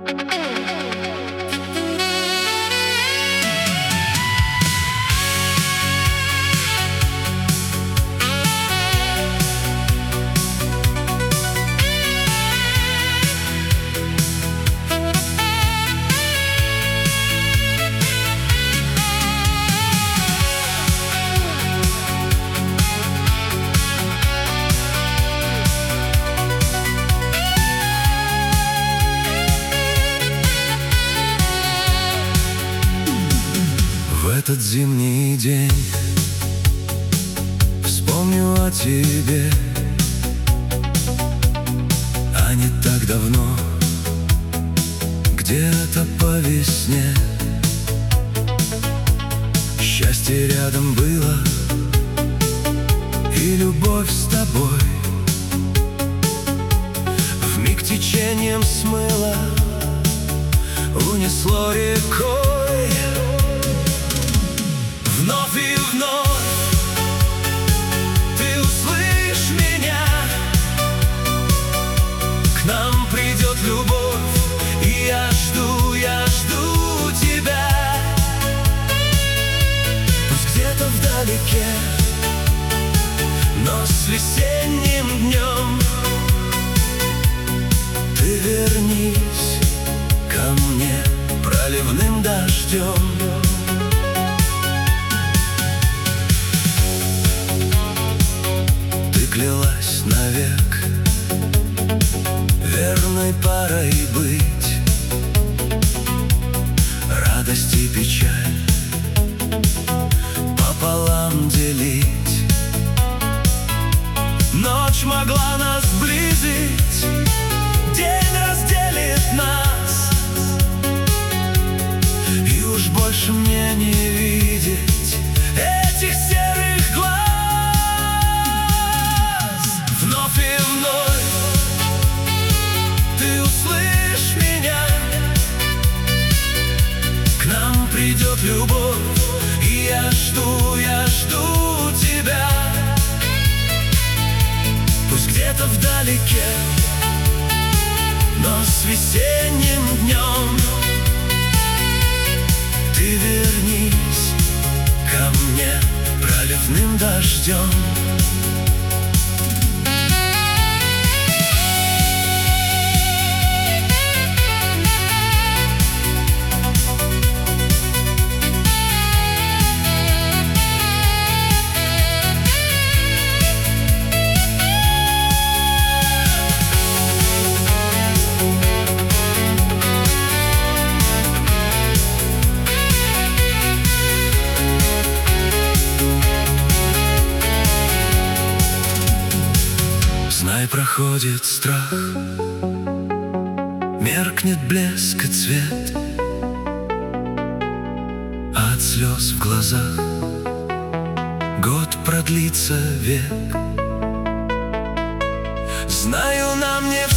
В этот зимний день вспомню о тебе, а не так давно, где-то по весне. Счастье рядом было, и любовь с тобой вмиг течением смыло, унесло рекой. Вновь и вновь ты услышь меня, к нам придет любовь, и я жду тебя. Пусть где-то вдалеке, но с весенним днем ты вернись ко мне проливным дождем. Клялась навек верной парой быть, радость и печаль пополам делить. Ночь могла нас сблизить, день разделит нас, и уж больше мне не видеть этих серых глаз. Вновь и вновь ты услышь меня, к нам придет любовь, и я жду тебя. Пусть где-то вдалеке, но с весенним днем ты вернись ко мне проливным дождем. Знай, проходит страх, меркнет блеск и цвет, а от слез в глазах год продлится век. Знаю, нам не